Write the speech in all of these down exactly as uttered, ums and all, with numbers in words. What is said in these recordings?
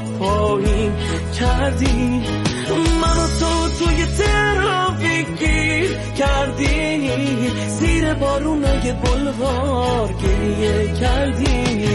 پایین کردی، منو تو توی ترافیک گیر کردی، زیر بارونای بلوار گریه کردی.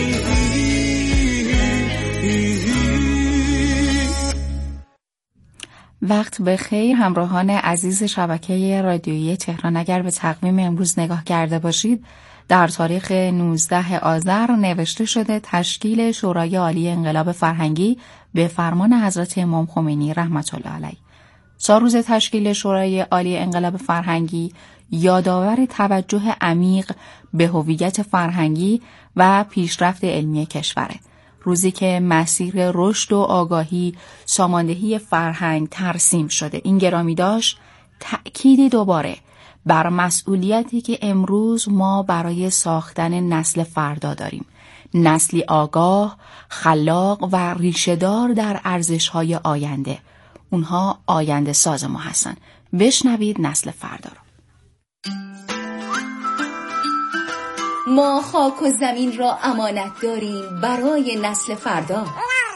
وقت بخیر همراهان عزیز شبکه رادیویی تهران. اگر به تقویم امروز نگاه کرده باشید، در تاریخ نوزده آذر نوشته شده تشکیل شورای عالی انقلاب فرهنگی به فرمان حضرت امام خمینی رحمت الله علیه. سال روز تشکیل شورای عالی انقلاب فرهنگی یادآور توجه عمیق به هویت فرهنگی و پیشرفت علمی کشوره. روزی که مسیر رشد و آگاهی، ساماندهی فرهنگ ترسیم شده. این گرامی داشت تأکیدی دوباره بر مسئولیتی که امروز ما برای ساختن نسل فردا داریم. نسلی آگاه، خلاق و ریشه‌دار در ارزش‌های آینده. اونها آینده ساز ما هستن. بشنوید نسل فردا رو. ما خاک و زمین را امانت داریم برای نسل فردا.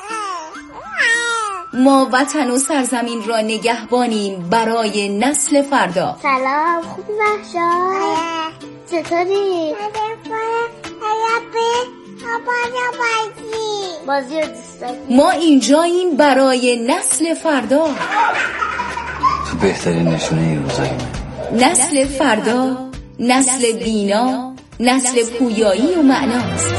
ما وطن و سرزمین را نگهبانیم برای نسل فردا. سلام، خوبی محشا؟ چطوری؟ بازی رو دوست داریم. ما اینجاییم برای نسل فردا. تو بهترین نشونه این روزایی من. نسل فردا، نسل بینا، نسل پویایی و معناست.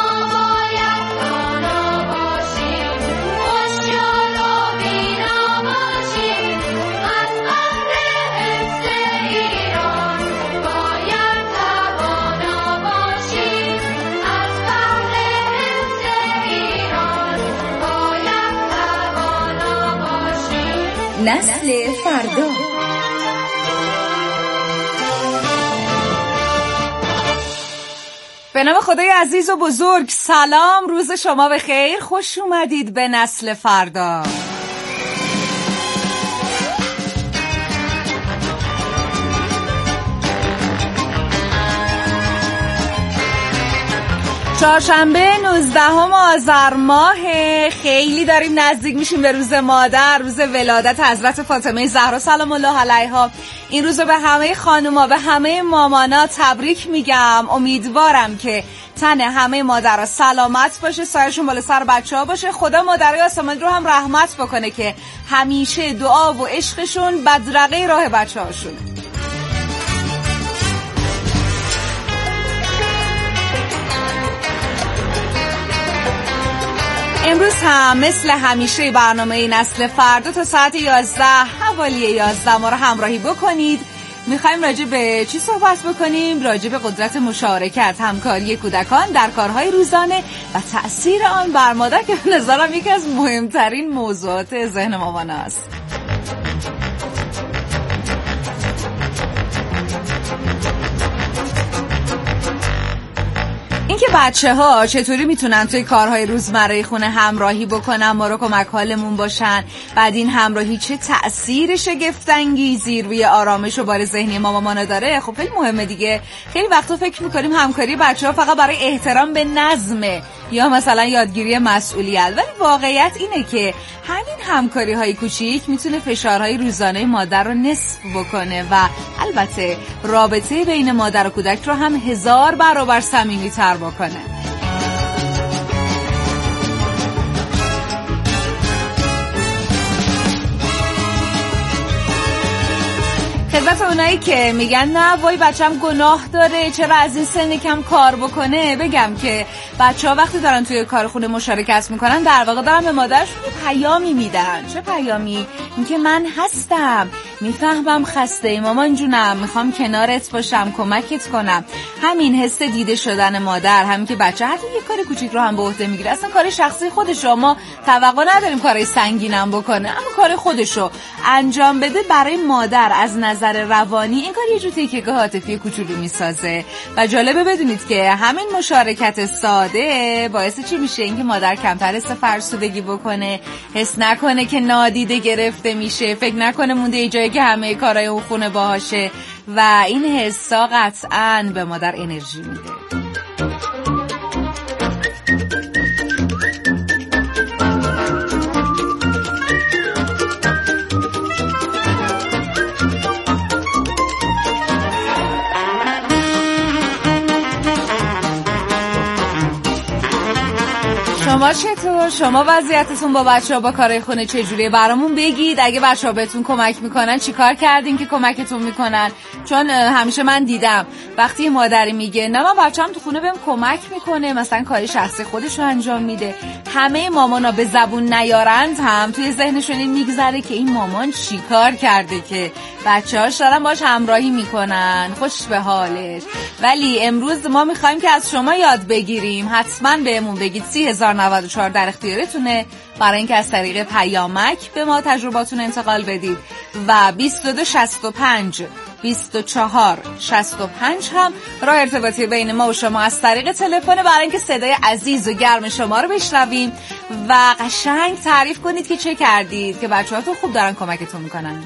نسل فردا. به نام خدای عزیز و بزرگ، سلام، روز شما بخیر، خوش اومدید به نسل فردا. چهارشنبه نوزدهم آذر ماه، خیلی داریم نزدیک میشیم به روز مادر، روز ولادت حضرت فاطمه زهرا سلام الله علیها. این روز به همه خانوما، به همه مامانا تبریک میگم. امیدوارم که تن همه مادرها سلامت باشه، سایرشون بالا سر بچه‌ها باشه. خدا مادرای آسمان رو هم رحمت بکنه که همیشه دعا و عشقشون بدرقه راه بچه‌هاشونه. امروز هم مثل همیشه برنامه نسل فردا تا ساعت یازده حوالی یازده ما رو همراهی بکنید. میخوایم راجع به چی صحبت بکنیم؟ راجع به قدرت مشارکت، همکاری کودکان در کارهای روزانه و تأثیر آن بر مادر که به نظرم یکی از مهمترین موضوعات ذهن مامان است. اینکه بچه ها چطوری میتونن توی کارهای روزمره خونه همراهی بکنن، ما رو کمک حالمون باشن، بعد این همراهی چه تأثیر شگفت‌انگیزی روی آرامش و بار ذهنی ما مامان داره، خب خیلی مهمه دیگه. خیلی وقتا فکر میکنیم همکاری بچه ها فقط برای احترام به نظمه یا مثلا یادگیری مسئولیت، ولی واقعیت اینه که همین همکاری های کوچیک میتونه فشارهای روزانه مادر رو نصف بکنه و البته رابطه بین مادر و کودک رو هم هزار برابر صمیمی‌تر بکنه. خدمت اونایی که میگن نه وای بچم گناه داره چرا از این سن کم کار بکنه، بگم که بچه ها وقتی دارن توی کار خونه مشارکت میکنن در واقع دارن به مادرشون یه پیامی میدن. چه پیامی؟ اینکه من هستم، میفهمم خسته ای مامان جونم، میخوام کنارت باشم، کمکت کنم. همین حس دیده شدن مادر، همین که بچه حتی یه کار کوچیک رو هم به عهده میگیره، اصلا کار شخصی خودشو، ما توقع نداریم کارای سنگینم بکنه، اما کار خودشو انجام بده برای مادر از نظر روانی این کار یه جور تکیه عاطفی کوچولو میسازه. و جالبه بدونید که همین مشارکت ساده باعث چی میشه؟ اینکه مادر کمتر حس فرسودگی بکنه، حس نکنه که نادیده گرفته میشه، فکر نکنه مونده یه جایی که همه کارهای اون خونه باهاشه و این حسا قطعاً به مادر انرژی میده. چطور؟ شما وضعیتتون با بچه‌ها با کارهای خونه چجوریه؟ برامون بگید. اگه بچه‌ها بهتون کمک میکنن چیکار کردین که کمکتون میکنن؟ چون همیشه من دیدم وقتی مادری میگه نه من بچه‌م تو خونه بهم کمک میکنه، مثلا کاری شخصی خودش رو انجام میده، همه مامانا به زبون نیارند هم توی ذهنشون این میگذره که این مامان چیکار کرده که بچه‌هاش دارن باش همراهی میکنن، خوش به حالش. ولی امروز ما میخوایم که از شما یاد بگیریم. حتما بهمون بگید. سی هزار و نود و چهار در اختیارتونه برای اینکه از طریق پیامک به ما تجرباتون انتقال بدید و بیست و دو شصت و پنج بیست و چهار شصت و پنج هم راه ارتباطی بین ما و شما از طریق تلفن برای اینکه صدای عزیز و گرم شما رو بشنویم و قشنگ تعریف کنید که چه کردید که بچه‌هاتون خوب دارن کمکتون میکنن.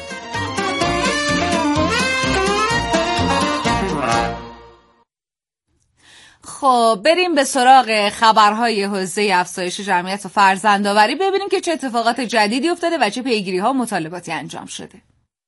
خب بریم به سراغ خبرهای حوزه افزایش جمعیت و فرزندآوری، ببینیم که چه اتفاقات جدیدی افتاده و چه پیگیری‌ها و مطالباتی انجام شده.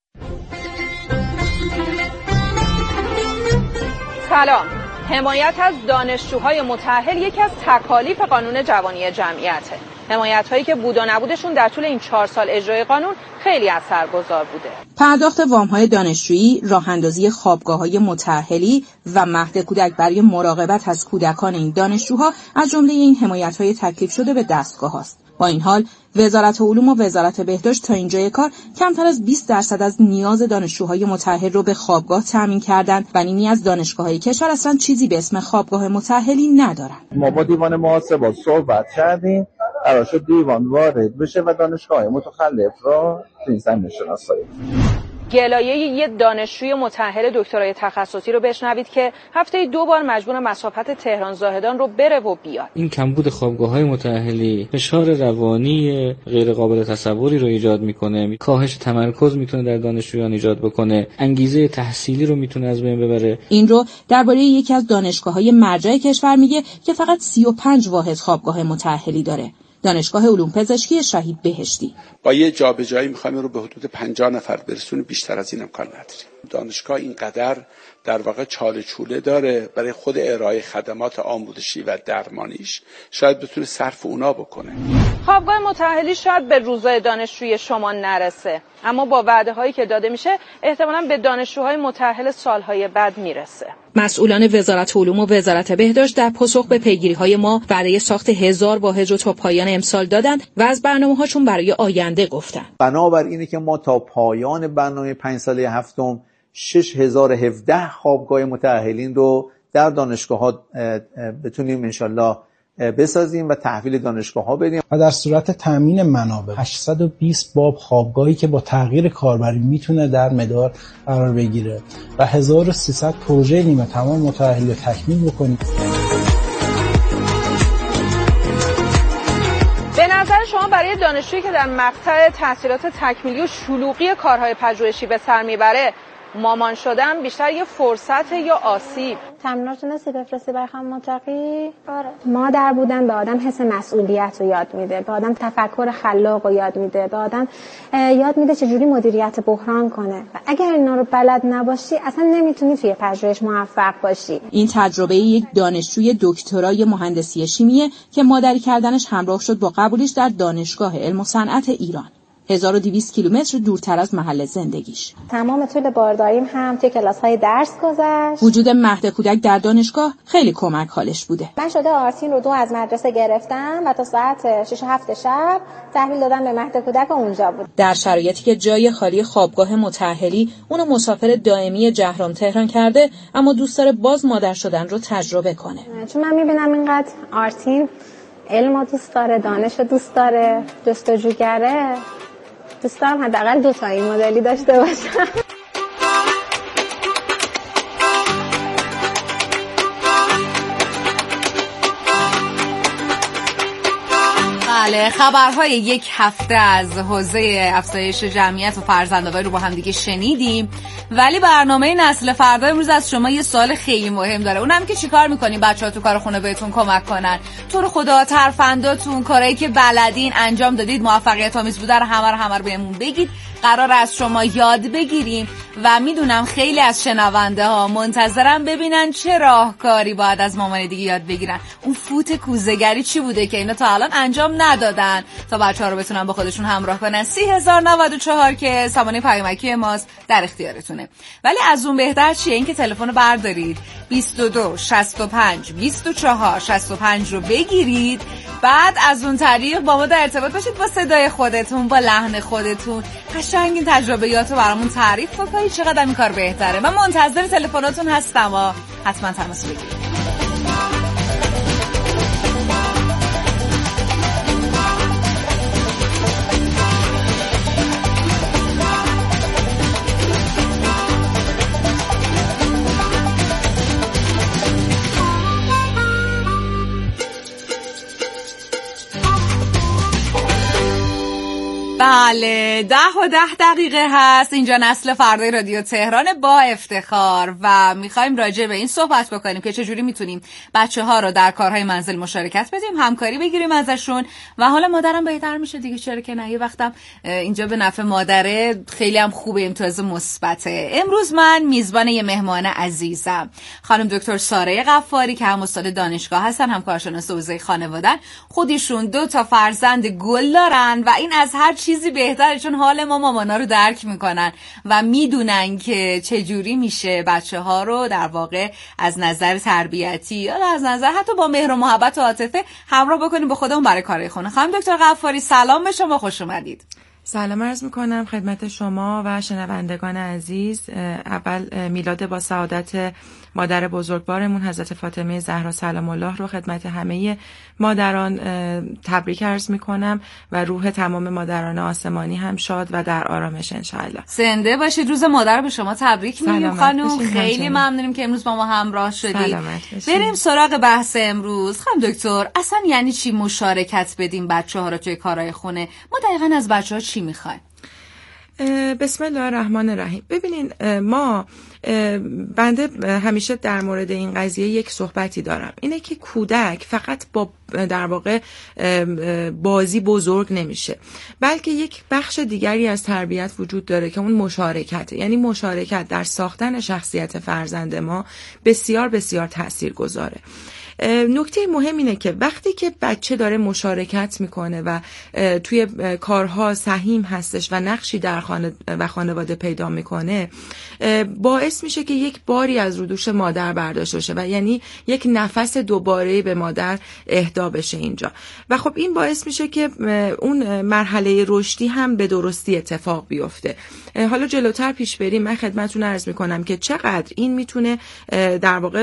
سلام. حمایت از دانشجوهای متأهل یکی از تکالیف قانون جوانی جمعیته. حمایت‌هایی که بود و نبودشون در طول این چهار سال اجرای قانون خیلی اثرگذار بوده. پرداخت وام‌های دانشجویی، راه‌اندازی خوابگاه‌های متأهلی و مهد کودک برای مراقبت از کودکان این دانشجوها از جمله این حمایت‌های تکلیف شده به دستگاه‌هاست. با این حال وزارت علوم و وزارت بهداشت تا اینجای کار کمتر از بیست درصد از نیاز دانشجوهای متأهل رو به خوابگاه تامین کردند و نیمی از دانشگاه‌های کشور اصلا چیزی به اسم خوابگاه متأهلی ندارن. ما با دیوان محاسبات صحبت کردیم، قرار شد دیوان وارد بشه و دانشگاه‌های متخلف را تو این زمینه شناسایی. گلایه یه دانشجوی متأهل دکترای تخصصی رو بشنوید که هفته دو بار مجبور مسافت تهران زاهدان رو بره و بیاد. این کمبود خوابگاه‌های متأهلی فشار روانی غیر قابل تصوری رو ایجاد میکنه، کاهش تمرکز میتونه در دانشجویان ایجاد بکنه، انگیزه تحصیلی رو میتونه از بین ببره. این رو درباره یکی از دانشگاه‌های مرجع کشور میگه که فقط سی و پنج واحد خوابگاه متأهلی داره. دانشگاه علوم پزشکی شهید بهشتی. با یه جابجایی می‌خوایم رو به حدود پنجاه نفر برسونیم، بیشتر از این امکان نداریم. دانشگاه اینقدر در واقع چاله چوله داره برای خود ارائه خدمات آموزشی و درمانیش، شاید بتونه صرف اونا بکنه. خوابگاه متأهلی شاید به روزای دانشجوی شما نرسه، اما با وعده‌هایی که داده میشه احتمالاً به دانشجوهای متأهل سالهای بعد میرسه. مسئولان وزارت علوم و وزارت بهداشت در پاسخ به پیگیری‌های ما وعده ساخت هزار واحد رو تا پایان امسال دادند و از برنامه‌هاشون برای آینده گفتن. بنابر اینه که ما تا پایان برنامه پنج ساله هفتم شش هزار و هفده خوابگاه متأهلین رو در دانشگاه‌ها بتونیم انشالله بسازیم و تحویل دانشگاه‌ها بدیم و در صورت تامین منابع هشتصد و بیست باب خوابگاهی که با تغییر کاربری میتونه در مدار قرار بگیره و هزار و سیصد پروژه نیمه تمام متأهل تکمیل بکنیم. به نظر شما برای دانشجویی که در مقطع تحصیلات تکمیلی و شلوغی کارهای پژوهشی به سر میبره، مامان شدن بیشتر یه فرصت یا آسیب؟ تمرینات تونستی بفرستی برای خانم متقی؟ آره. مادر بودن به آدم حس مسئولیت رو یاد میده، به آدم تفکر خلاق رو یاد میده، به آدم یاد میده چجوری مدیریت بحران کنه و اگر اینا رو بلد نباشی اصلا نمیتونی توی پژوهش موفق باشی. این تجربه یک دانشجوی دکترای مهندسی شیمیه که مادری کردنش همراه شد با قبولش در دانشگاه علم و صنعت ایران. هزار و دویست کیلومتر دورتر از محل زندگیش. تمام طول بارداریم هم توی کلاس‌های درس گذشت. وجود مهد کودک در دانشگاه خیلی کمک حالش بوده. من شده آرتین رو دو از مدرسه گرفتم و تا ساعت شش هفت شب تحویل دادم به مهد کودک و اونجا بود. در شرایطی که جای خالی خوابگاه متأهلی اونو مسافر دائمی جهرم تهران کرده، اما دوست داره باز مادر شدن رو تجربه کنه. چون من می‌بینم اینقدر آرتین علم دوست داره، دانش دوست داره، جستجوگره. دوست دارم حداقل دو تا این مدلی داشته باشم. بله، خبرهای یک هفته از حوزه افزایش جمعیت و فرزندآوری رو با هم دیگه شنیدیم، ولی برنامه نسل فردا امروز از شما یه سوال خیلی مهم داره. اونم که چیکار میکنین بچه‌ها تو کار خونه بهتون کمک کنن؟ تو رو خدا ترفنداتون کارهایی که بلدین انجام دادید موفقیت آمیز بوده رو همه رو همه رو بهمون بگید. قرار از شما یاد بگیریم و میدونم خیلی از شنونده ها منتظرم ببینن چه راهکاری باید از مامان دیگه یاد بگیرن. اون فوت کوزه‌گری چی بوده که اینا تا الان انجام ندادن تا بچه‌ها رو بتونن با خودشون همراه کنن. سی هزار و نود و چهار که سامانه پیامکی ماست در اختیارتونه. ولی از اون بهتر چیه؟ این که تلفن رو بردارید بیست و دو شصت و پنج بیست و چهار شصت و پنج رو بگیرید، بعد از اون طریق با ما در ارتباط باشید، با صدای خودتون، با لحن خودتون قشنگ این تجربیات رو برامون تعریف بکنید. چقدر این کار بهتره. من منتظر تلفناتون هستم و حتما تماس بگیرید. بله، ده و ده دقیقه هست. اینجا نسل فردای رادیو تهران با افتخار و میخوایم راجع به این صحبت بکنیم که چجوری میتونیم بچه ها رو در کارهای منزل مشارکت بدیم، همکاری بگیریم ازشون و حالا مادرم بهتر میشه دیگه، چرا که نه. یه وقتم اینجا به نفع مادره خیلی هم خوبه، امتیاز مثبته. امروز من میزبان یه مهمان عزیزم، خانم دکتر ساره غفاری که هم استاد دانشگاه هستن، هم کارشناس حوزه خانوادن. خودشون دو تا فرزند گل دارن و این از هر چیزی بهتره، چون حال ما مامانا رو درک میکنن و میدونن که چجوری میشه بچه ها رو در واقع از نظر تربیتی یا از نظر حتی با مهر و محبت و عاطفه همراه بکنیم با خودمون برای کارهای خونه. خانم دکتر غفاری سلام به شما، خوش اومدید. سلام عرض میکنم خدمت شما و شنوندگان عزیز. اول میلاد با سعادت مادر بزرگوارمون حضرت فاطمه زهرا سلام الله رو خدمت همه مادران تبریک عرض میکنم و روح تمام مادران آسمانی هم شاد و در آرامش انشالله. زنده باشید. روز مادر به شما تبریک میگیم خانم. خیلی ممنونیم که امروز با ما همراه شدید. بریم سراغ بحث امروز. خانم دکتر، اصلا یعنی چی مشارکت بدیم بچه ها رو توی کارهای خونه؟ ما دقیقاً از بچه ها چی میخوایم؟ بسم الله الرحمن الرحیم. ببینین، ما بنده همیشه در مورد این قضیه یک صحبتی دارم، اینه که کودک فقط با در واقع بازی بزرگ نمیشه، بلکه یک بخش دیگری از تربیت وجود داره که اون مشارکت، یعنی مشارکت در ساختن شخصیت فرزند ما بسیار بسیار تاثیرگذاره. نکته مهم اینه که وقتی که بچه داره مشارکت میکنه و توی کارها سهیم هستش و نقشی در خانه و خانواده پیدا میکنه، باعث میشه که یک باری از رو دوش مادر برداشته بشه و یعنی یک نفس دوباره به مادر اهدا بشه اینجا. و خب این باعث میشه که اون مرحله رشدی هم به درستی اتفاق بیفته. حالا جلوتر پیش بریم، من خدمتتون عرض میکنم که چقدر این میتونه در واقع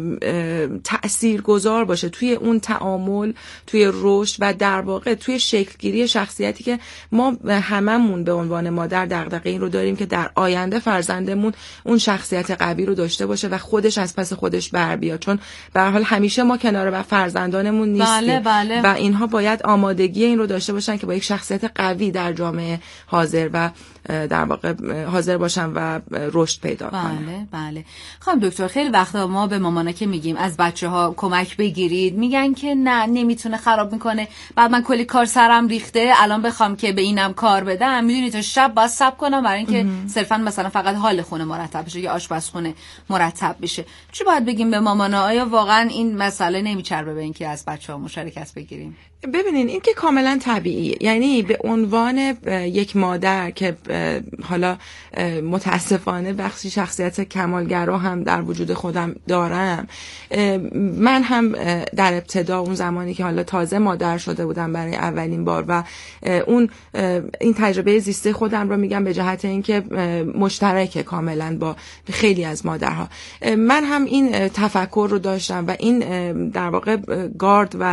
تأثیر گذار باشه توی اون تعامل، توی رشد و در واقع توی شکلگیری شخصیتی که ما هممون به عنوان مادر دغدغه این رو داریم که در آینده فرزندمون اون شخصیت قوی رو داشته باشه و خودش از پس خودش بر بیاد، چون به هر حال همیشه ما کنار و فرزندانمون نیستیم. بله بله. و اینها باید آمادگی این رو داشته باشن که با یک شخصیت قوی در جامعه حاضر و در واقع حاضر باشن و رشد پیدا کنن. بله بله. خانم دکتر، خیلی وقتا ما به مامانا که میگیم از بچه ها کمک بگیرید، میگن که نه نمیتونه، خراب میکنه، بعد من کلی کار سرم ریخته، الان بخوام که به اینم کار بدم میدونی تا شب باید صبر کنم برای اینکه صرفا مثلا فقط حال خونه مرتب بشه یا آشپزخونه مرتب بشه. چی باید بگیم به مامانا؟ آیا واقعا این مسئله نمیچربه به اینکه از بچه‌ها مشارکت بگیریم؟ ببینین، این که کاملا طبیعیه. یعنی به عنوان یک مادر که حالا متاسفانه بخشی شخصیت کمالگرا هم در وجود خودم دارم، من هم در ابتدا اون زمانی که حالا تازه مادر شده بودم برای اولین بار و اون این تجربه زیسته خودم رو میگم به جهت اینکه مشترکه کاملا با خیلی از مادرها، من هم این تفکر رو داشتم و این در واقع گارد و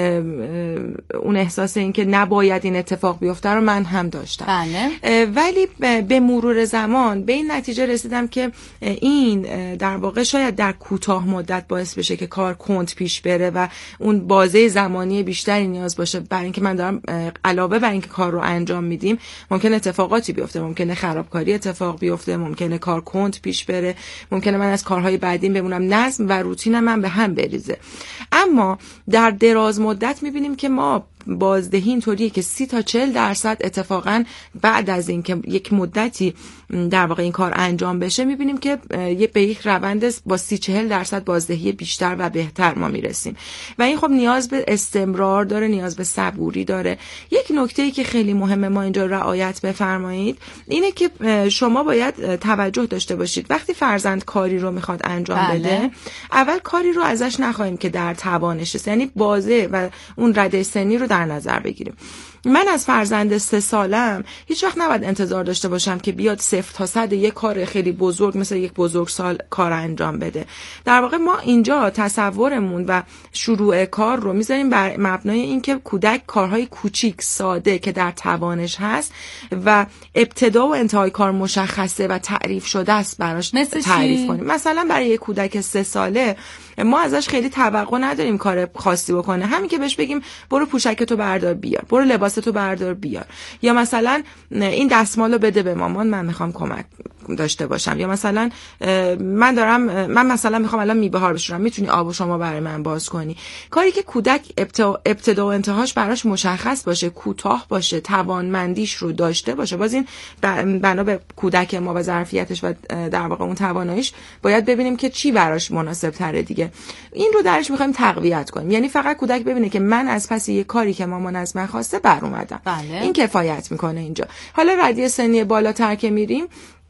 اون احساس این که نباید این اتفاق بیفته رو من هم داشتم. بله. ولی به مرور زمان به این نتیجه رسیدم که این در واقع شاید در کوتاه مدت باعث بشه که کار کند پیش بره و اون بازه زمانی بیشتری نیاز باشه، برای اینکه من دارم علاوه بر اینکه کار رو انجام میدیم ممکنه اتفاقاتی بیفته، ممکنه خرابکاری اتفاق بیفته، ممکنه کار کند پیش بره، ممکنه من از کارهای بعدیم بمونم، نظم و روتینم من به هم بریزه. اما در دراز مدت میبینیم که ما بازدهی اینطوریه که سی تا چهل درصد اتفاقا بعد از این که یک مدتی در واقع این کار انجام بشه میبینیم که یه به یک روند با سی چهل درصد بازدهی بیشتر و بهتر ما میرسیم و این خب نیاز به استمرار داره، نیاز به صبوری داره. یک نکته‌ای که خیلی مهمه ما اینجا رعایت بفرمایید اینه که شما باید توجه داشته باشید وقتی فرزند کاری رو میخواد انجام بله. بده، اول کاری رو ازش نخواهیم که در توانش است، یعنی بازه و اون رده سنی رو در نظر بگیریم. من از فرزند سه سالم هیچ وقت نباید انتظار داشته باشم که بیاد صفر تا صد یک کار خیلی بزرگ مثل یک بزرگسال کار انجام بده. در واقع ما اینجا تصورمون و شروع کار رو میذاریم بر مبنای اینکه کودک کارهای کوچیک ساده که در توانش هست و ابتدا و انتهای کار مشخصه و تعریف شده است براش تعریف کنیم. مثلا برای یک کودک سه ساله ما ازش خیلی توقع نداریم کار خاصی بکنه، همین که بهش بگیم برو پوشکتو بردار بیار، برو لباستو بردار بیار، یا مثلا این دستمالو بده به مامان من میخوام کمک داشته باشم، یا مثلا من دارم من مثلا میخوام الان میوه ها بشورم میتونی آبو شما برای من باز کنی. کاری که کودک ابتدا و انتهاش براش مشخص باشه، کوتاه باشه، توانمندیش رو داشته باشه. باز این بنا به کودک ما و ظرفیتش و در واقع اون تواناییش باید ببینیم که چی براش مناسب تره دیگه. این رو درش میخوایم تقویت کنیم، یعنی فقط کودک ببینه که من از پس یه کاری که مامان از من خواسته بر اومدم. بله. این کفایت میکنه اینجا. حالا ردیه سنی بالاتر که میریم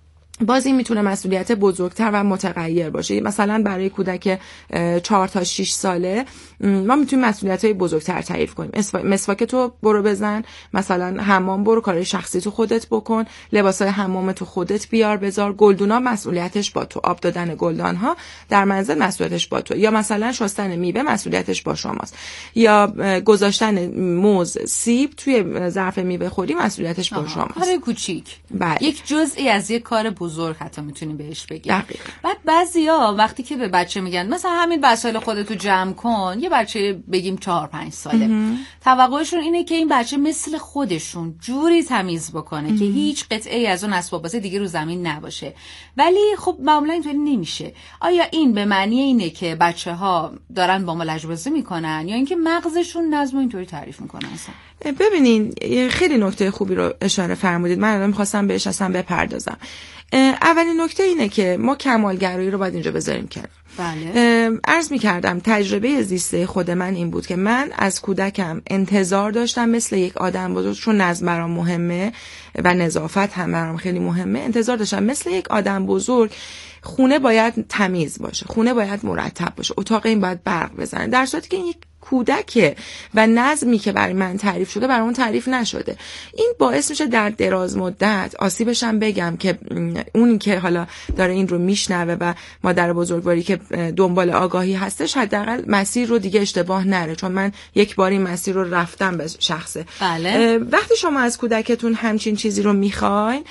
باز این میتونه مسئولیت بزرگتر و متغیر باشه. مثلا برای کودک چهار تا شش ساله ما میتونیم مسئولیت‌های بزرگتر تعریف کنیم. مسواک تو برو بزن، مثلا حمام برو، کارهای شخصی تو خودت بکن، لباسای حمام تو خودت بیار بذار، گلدونا مسئولیتش با تو، آب دادن گلدان‌ها در منزل مسئولیتش با تو، یا مثلا شستن میوه مسئولیتش با شماست، یا گذاشتن موز سیب توی ظرف میوه خوری مسئولیتش با شماست. کار کوچیک. بله. یک جزئی از یک کار بزرگ حتی میتونیم بهش بگیم. دقیقاً. بعد بعضیا وقتی که به بچه میگن مثلا همین وسایل خودتو جمع کن، یه بچه بگیم چهار پنج ساله، توقعشون اینه که این بچه مثل خودشون جوری تمیز بکنه امه. که هیچ قطعه‌ای از اون اسباب بازی دیگه رو زمین نباشه. ولی خب معمولا اینطوری نمیشه. آیا این به معنی اینه که بچه‌ها دارن با ما لجبازی میکنن یا اینکه مغزشون نظم اینطوری تعریف میکنن اصلا؟ ببینین خیلی نکته خوبی رو اشاره فرمودید، من الان می‌خواستم بهش اصلا بپردازم. اولین نکته اینه که ما کمالگرایی رو باید اینجا بذاریم کنار. بله. عرض می‌کردم تجربه زیسته خود من این بود که من از کودکم انتظار داشتم مثل یک آدم بزرگ، چون نظم برام مهمه و نظافت هم برام خیلی مهمه، انتظار داشتم مثل یک آدم بزرگ خونه باید تمیز باشه، خونه باید مرتب باشه، اتاق این باید برق بزنه، در صورتی که این یک کودکه و نظمی که برای من تعریف شده برای اون تعریف نشده. این باعث میشه در دراز مدت آسیبش هم بگم که اون که حالا داره این رو میشنوه و مادر بزرگواری که دنبال آگاهی هستش حداقل مسیر رو دیگه اشتباه نره، چون من یک بار این مسیر رو رفتم به شخصه. بله. وقتی شما از کودکتون همچین چیزی رو میخواین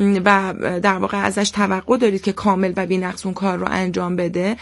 و در واقع ازش توقع دارید که کامل و بی‌نقص اون کار رو انجام بده،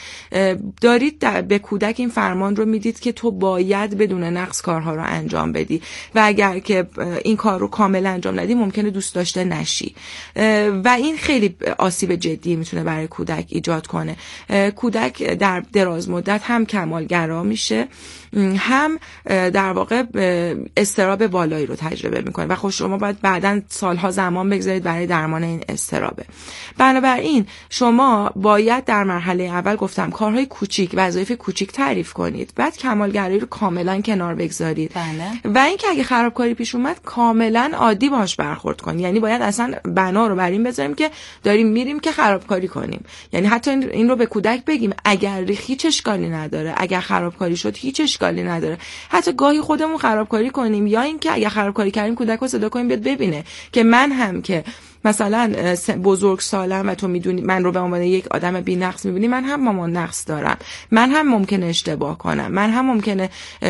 دارید به کودک این فرمان رو میدید که تو باید بدون نقص کارها رو انجام بدی و اگر که این کار رو کامل انجام ندی ممکنه دوست داشته نشی و این خیلی آسیب جدی میتونه برای کودک ایجاد کنه. کودک در دراز مدت هم کمالگرا میشه، هم در واقع اضطراب بالایی رو تجربه میکنه و خب شما باید بعداً سالها زمان بگذارید برای درمان این اضطرابه. بنابراین شما باید در مرحله اول گفتم کارهای کوچیک، وظایف کوچیک تعریف کنید، بعد کمالگرایی رو کاملا کنار بگذارید. بله. و اینکه اگه خرابکاری پیش اومد کاملا عادی باهاش برخورد کنید، یعنی باید اصلا بنا رو بر این بذاریم که داریم میریم که خرابکاری کنیم، یعنی حتی این رو به کودک بگیم اگر ریخت هیچ اشکالی نداره، اگر خرابکاری شد هیچ اشکالی نداره، حتی گاهی خودمون خرابکاری کنیم، یا اینکه اگر خرابکاری کردیم کودک رو صدا کنیم بیاد ببینه که من هم که مثلا بزرگ سالم و تو میدونی من رو به عنوان یک آدم بی نقص میبینی، من هم مامان نقص دارم، من هم ممکنه اشتباه کنم، من هم ممکنه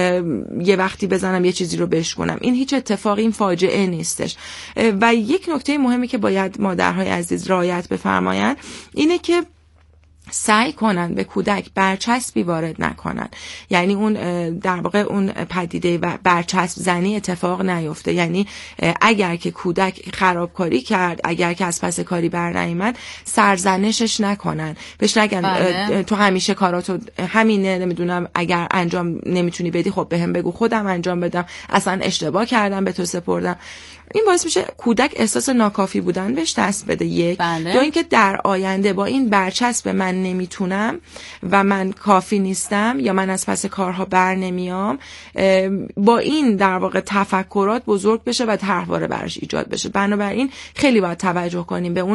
یه وقتی بزنم یه چیزی رو بشکنم. این هیچ اتفاقی، این فاجعه نیستش. و یک نکته مهمی که باید مادرهای عزیز رعایت بفرمایند اینه که سعی کنن به کودک برچسبی وارد نکنن، یعنی اون در واقع اون پدیده و برچسب زنی اتفاق نیفته. یعنی اگر که کودک خرابکاری کرد، اگر که از پس کاری بر نیامد، سرزنشش نکنن، بهش نگن بله. تو همیشه کاراتو همینه، نمیدونم اگر انجام نمیتونی بدی خب بهم بگو خودم انجام بدم، اصلا اشتباه کردم به تو سپردم. این باعث میشه کودک احساس ناکافی بودن بهش دست بده. یک بله. دو اینکه در آینده با این برچسب من نمیتونم و من کافی نیستم یا من از پس کارها بر نمیام، با این در واقع تفکرات بزرگ بشه و طرحواره براش ایجاد بشه. بنابراین خیلی باید توجه کنیم به اون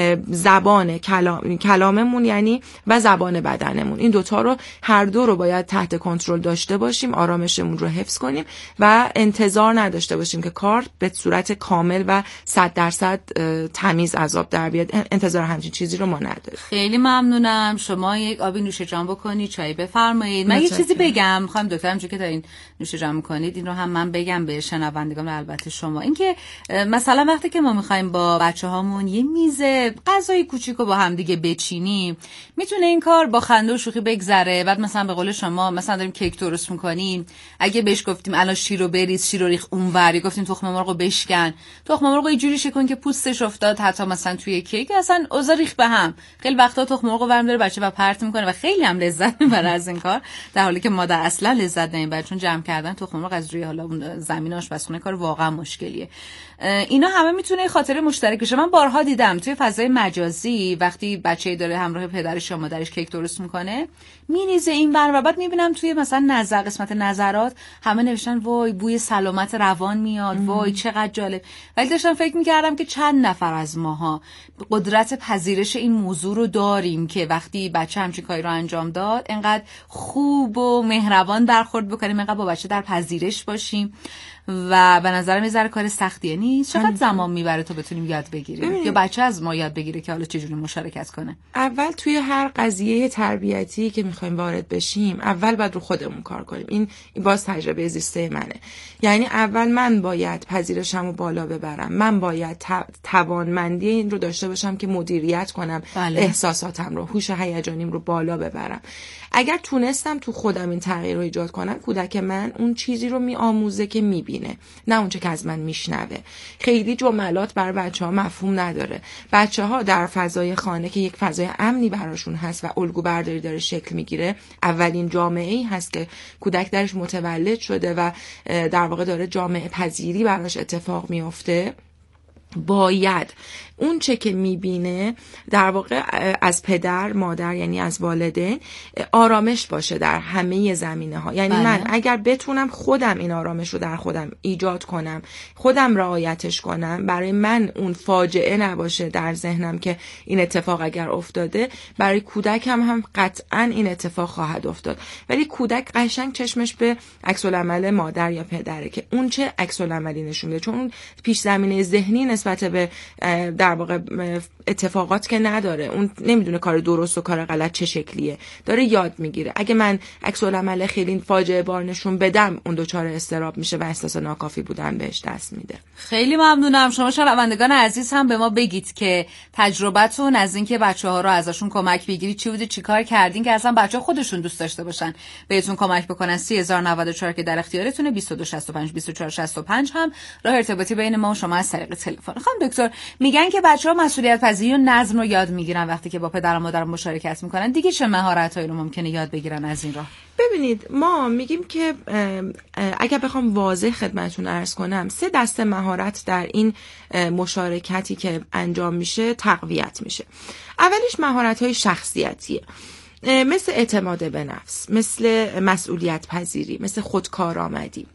زبان کلام کلاممون یعنی و زبان بدنمون. این دوتا رو هر دو رو باید تحت کنترل داشته باشیم، آرامشمون رو حفظ کنیم و انتظار نداشته باشیم که کار به صورت کامل و صد درصد تمیز از آب در بیاد. انتظار همچین چیزی رو ما نداریم. خیلی ممنونم. شما یک آبی نوش جان بکنید، چای بفرمایید. من یه چیزی بگم، می‌خوام دکترم چون که دارین نوش جان می‌کنید این رو هم من بگم به شنوندگان، البته شما، اینکه مثلا وقتی که ما می‌خوایم با بچه‌هامون یه میز غذای کوچیکو با هم دیگه بچینیم، میتونه این کار با خنده و شوخی بگذره. بعد مثلا به قول شما مثلا داریم کیک درست می‌کنیم، اگه بهش گفتیم الان شیر رو بریز، شیر رو ریخ اونوری، گفتیم تخم مرغو بشکن، تخم مرغ یه جوری شکن که پوستش افتاد حتی مثلا توی کیک، اصلا اوضاع ریخت به هم. خیلی وقتا تخم مرغ برمی داره بچه و پرت میکنه و خیلی هم لذت میبره از این کار، در حالی که مادر اصلا لذت نمیبره، چون جمع کردن تخم مرغ از روی حالا زمین آشپزخونه کار واقعا مشکلیه. اینا همه میتونه خاطره مشترک بشه. من بارها دیدم توی فضای مجازی وقتی بچه‌ای داره همراه پدرش یا مادرش کیک درست میکنه، میریزه این ور و بعد میبینم توی مثلا نظر قسمت نظرات همه نوشتن وای بوی سلامت روان میاد، وای چقدر جالب. ولی داشتم فکر میکردم که چند نفر از ماها قدرت پذیرش این موضوع رو داریم که وقتی بچه همچین کاری رو انجام داد انقدر خوب و مهربان برخورد بکنیم، انقدر با بچه در پذیرش باشیم. و به نظرم یه ذره کار سختیه نیست. چقدر زمان میبره تا بتونیم یاد بگیریم یا بچه از ما یاد بگیره که حالا چجوری مشارکت کنه؟ اول توی هر قضیه تربیتی که میخوایم وارد بشیم اول باید رو خودمون کار کنیم. این باز تجربه زیسته منه. یعنی اول من باید پذیرشمو بالا ببرم، من باید توانمندی این رو داشته باشم که مدیریت کنم بله. احساساتم رو، هوش هیجانیم رو بالا ببرم. اگر تونستم تو خودم این تغییر رو ایجاد کنم، کودک من اون چیزی رو میآموزه که میبینه، نه اونچه که از من میشنوه. خیلی جملات بر بچه‌ها مفهوم نداره. بچه‌ها در فضای خانه که یک فضای امنی براشون هست و الگو برداری داره شکل میگیره، اولین جامعه‌ای هست که کودک درش متولد شده و در واقع داره جامعه پذیری براش اتفاق میفته، باید اون چه که میبینه در واقع از پدر مادر یعنی از والدین آرامش باشه در همه زمینه ها. یعنی بله. من اگر بتونم خودم این آرامش رو در خودم ایجاد کنم، خودم رعایتش کنم، برای من اون فاجعه نباشه در ذهنم که این اتفاق اگر افتاده، برای کودکم هم, هم قطعا این اتفاق خواهد افتاد. ولی کودک قشنگ چشمش به عکس العمل مادر یا پدره که اون چه عکس العملی نشون میده، چون اون پیش زمینه ذهنی نسبت به در واقع اتفاقات که نداره، اون نمیدونه کار درست و کار غلط چه شکلیه، داره یاد میگیره. اگه من عکس العمل خیلی فاجعه بار نشون بدم، اون دچار استراب میشه و احساس ناکافی بودن بهش دست میده. خیلی ممنونم. شما شنوندگان عزیز هم به ما بگید که تجربتون از اینکه بچه‌ها رو ازشون کمک بگیرید چی بوده، چیکار کردین که اصلا بچه‌ها خودشون دوست داشته باشن بهتون کمک بکنن. سه هزار و نود و چهار که در اختیارتونه، بیست و دو شصت و پنج بیست و چهار شصت و پنج هم راه ارتباطی بین ما و شما از طریق تلفن. خانم دکتر میگن که بچه‌ها مسئولیت پذیری و نظم رو یاد میگیرن وقتی که با پدر و مادر مشارکت میکنن. دیگه چه مهارتایی رو ممکنه یاد بگیرن از این راه؟ ببینید، ما میگیم که اگر بخوام واضح خدمتتون عرض کنم، سه دسته مهارت در این مشارکتی که انجام میشه تقویت میشه. اولیش مهارت‌های شخصیتیه، مثل اعتماد به نفس، مثل مسئولیت پذیری، مثل خودکارآمدی.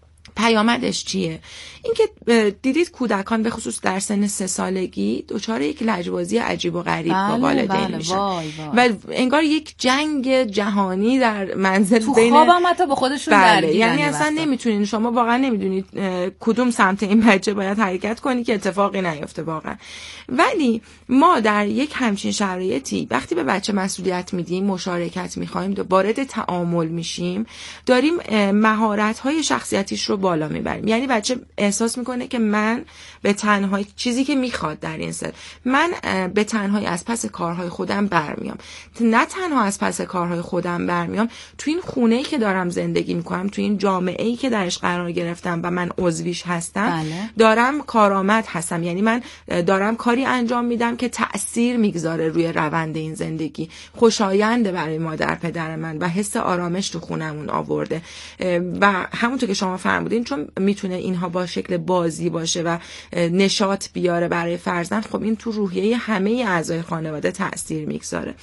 پیامدش چیه؟ اینکه دیدید کودکان به خصوص در سن سه سالگی دچار یک لجبازی عجیب و غریب با والدین بله، میشن وای وای. و انگار یک جنگ جهانی در منزل تو بین خوابم حتی با خودشون بله. درگیرن. یعنی اصلا نمیتونین، شما واقعا نمیدونید کدوم سمت این بچه باید حرکت کنی که اتفاقی نیفته واقعا. ولی ما در یک همچین شرایطی وقتی به بچه مسئولیت میدیم، مشارکت میخوایم، وارد تعامل میشیم، داریم مهارت‌های شخصیتیش رو بالا میبریم. یعنی بچه احساس میکنه که من به تنهایی چیزی که میخواد در این سن، من به تنهایی از پس کارهای خودم برمیام. نه تنها از پس کارهای خودم برمیام، تو این خونه‌ای که دارم زندگی میکنم، تو این جامعه‌ای که درش قرار گرفتم و من عضویش هستم، بله. دارم کارآمد هستم. یعنی من دارم کاری انجام میدم که تأثیر میگذاره روی روند این زندگی، خوشاینده برای مادر پدر من و حس آرامش تو خونمون آورده. و همونطور که شما فرمودین، چون میتونه اینها با شکل بازی باشه و نشاط بیاره برای فرزند، خب این تو روحیه همه اعضای خانواده تأثیر میگذاره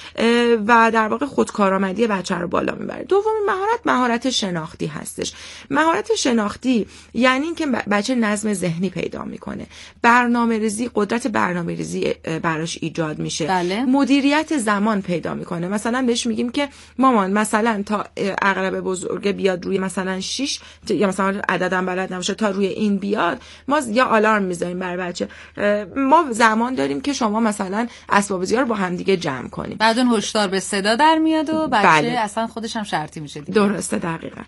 و در واقع خودکارآمدی بچه رو بالا میبره. دومین مهارت مهارت شناختی هستش. مهارت شناختی یعنی این که بچه نظم ذهنی پیدا میکنه، برنامه‌ریزی، قدرت برنامه‌ریزی براش ایجاد میشه، بله. مدیریت زمان پیدا میکنه. مثلا بهش میگیم که مامان مثلا تا عقرب بزرگ بیاد روی مثلا شش، یا مثلا عددم بلد نباشه تا روی این بیاد، ما یا آلارم میذاریم برای بچه، ما زمان داریم که شما مثلا اسباب بازی رو با هم دیگه جمع کنیم. بعد اون هشدار به صدا در میاد و بچه بله. اصلا خودش هم شرطی میشه دیگه. درسته، دقیقاً.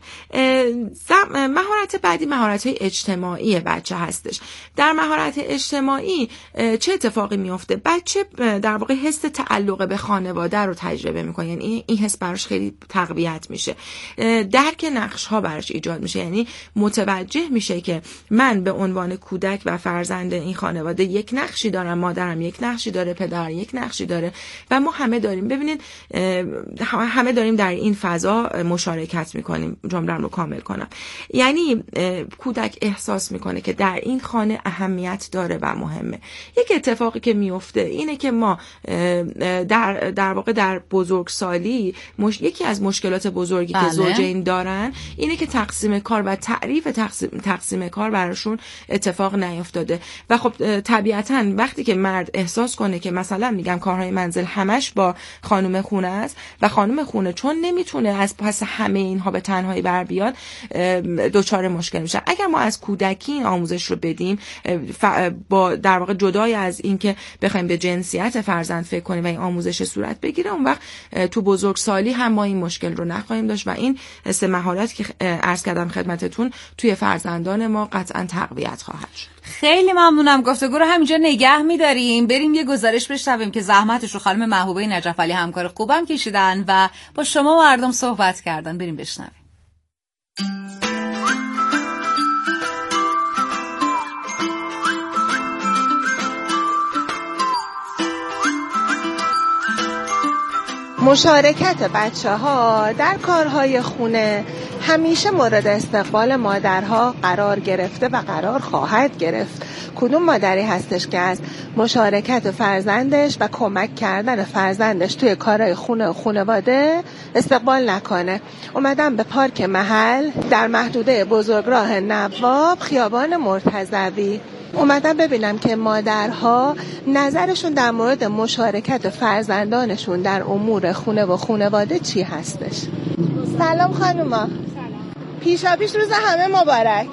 مهارت بعدی مهارت‌های اجتماعی بچه هستش. در مهارت اجتماعی چه اتفاقی میفته؟ بچه در واقع حس تعلق به خانواده رو تجربه میکنه. یعنی این حس براش خیلی تقویت میشه. درک نقش‌ها براش ایجاد میشه. یعنی متوجه میشه که من به عنوان کودک و فرزند این خانواده یک نقشی دارم، مادرم یک نقشی داره، پدرم یک نقشی داره و ما همه داریم، ببینید همه داریم در این فضا مشارکت میکنیم. جمله‌ام رو کامل کنم. یعنی کودک احساس میکنه که در این خانه اهمیت داره و مهمه. یک اتفاقی که میفته اینه که ما در در واقع در بزرگسالی مش... یکی از مشکلات بزرگی بله. که زوجین دارن اینه که تقسیم کار و تعریف تقسیم, تقسیم کار براشون اتفاق نیفتاده و خب طبیعتاً وقتی که مرد احساس کنه که مثلا میگم کارهای منزل همش با خانم خونه است و خانم خونه چون نمیتونه از پس همه اینها به تنهایی بر بیاد، دچار مشکل میشه. اگر ما از کودکی این آموزش رو بدیم، با در واقع جدای از این که بخوایم به جنسیت فرزند فکر کنیم و این آموزش صورت بگیره، اون وقت تو بزرگسالی هم ما این مشکل رو نخواهیم داشت و این سه مهارت که عرض کردم خدمتتون توی فرزندان ما قطعا تقویت خواهد شد. خیلی ممنونم. گفتگو رو همینجا نگه می‌داریم. بریم یه گزارش بشنویم که زحمتش رو خانم محبوبه نجف علی همکار خوبم کشیدن و با شما مردم صحبت کردن. بریم بشنویم. مشارکت بچه‌ها در کارهای خونه همیشه مورد استقبال مادرها قرار گرفته و قرار خواهد گرفت. کدوم مادری هستش که از مشارکت فرزندش و کمک کردن فرزندش توی کارهای خونه و خانواده استقبال نکنه؟ اومدم به پارک محل در محدوده بزرگراه نواب خیابان مرتضوی اومدم ببینم که مادرها نظرشون در مورد مشارکت فرزندانشون در امور خونه و خانواده چی هستش. سلام خانوما. پیشا پیش روز همه مبارک.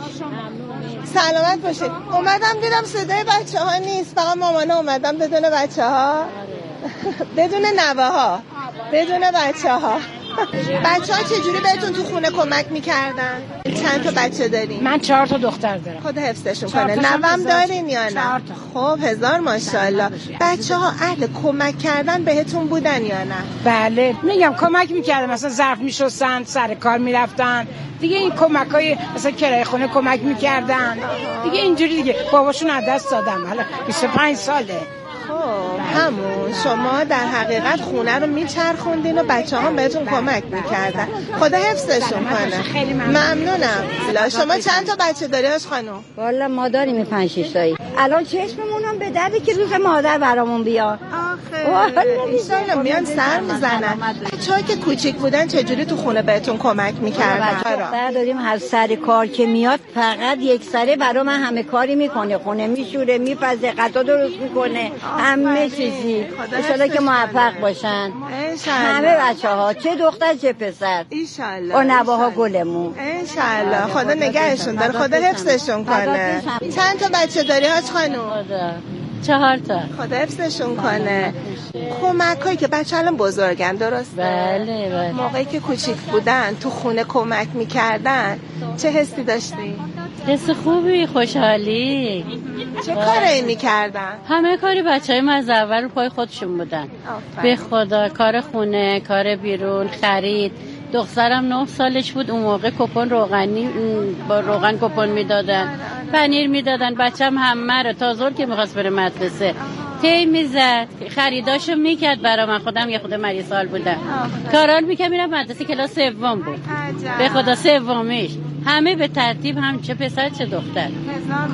سلامت باشید. اومدم دیدم صدای بچه ها نیست، فقط مامانا اومدم بدون بچه ها، بدون نوه ها، بدون بچه ها. بچه ها چجوری بهتون تو خونه کمک میکردن؟ چند تا بچه دارین؟ من چهار تا دختر دارم. خدا حفظشون کنه. نوام دارین یا نه؟ خب هزار ماشاءالله. بچه ها اهل کمک کردن بهتون بودن یا نه؟ بله میگم کمک میکردن، مثلا ظرف میشستن، سر کار میرفتن دیگه. این کمک های مثلا کرایه خونه کمک میکردن دیگه، اینجوری دیگه. باباشون از دست دادم، حالا بیست و پنج ساله. خب همون شما در حقیقت خونه رو میچرخوندین و بچه هم بهتون کمک میکردن. خدا حفظشون کنه. خیلی ممنونم. لا شما چند تا بچه داری هاش خانم؟ والا ما داریم پنج شش تایی. الان چشممون هم به درده که روز مادر برامون بیاد. آخه ایشالا میان سر میزنن. بچه‌ها که کوچیک بودن چجوری تو خونه بهتون کمک میکردن؟ دختر داریم هر سر کار که میاد فقط یک سره برا من همه کاری میکنه، خونه میشوره، میپزه، غذا درست میکنه، همه چیزی. انشالله که موفق باشن همه بچه ها، چه دختر چه پسر. انشالله. با نواها گلمون. انشالله. خدا نگهشون داره، خدا حفظشون کنه. چند تا بچه داری هاش خانم؟ چهار تا. خدا حفظشون کنه. کمک هایی که بچه الان بزرگن درسته؟ بله بله. موقعی که کوچیک بودن تو خونه کمک میکردن چه حسی داشتی؟ حس خوبی، خوشحالی. چه کاری میکردن؟ همه کاری بچه های از اول رو پای خودشون بودن. به خدا کار خونه، کار بیرون، خرید. دخترم نه سالش بود اون موقع کپون روغنی با روغن کپون میدادن، پنیر میدادن. بچم همه رو تا ظهر که میخواست بره مدرسه تی میزد، خریداشو میکرد برا من. خودم یه خود مریض سال بودم، کارال میکرد. میرم مدرسه کلاس سوم بود. به خدا سومیش همه به ترتیب، هم چه پسر چه دختر.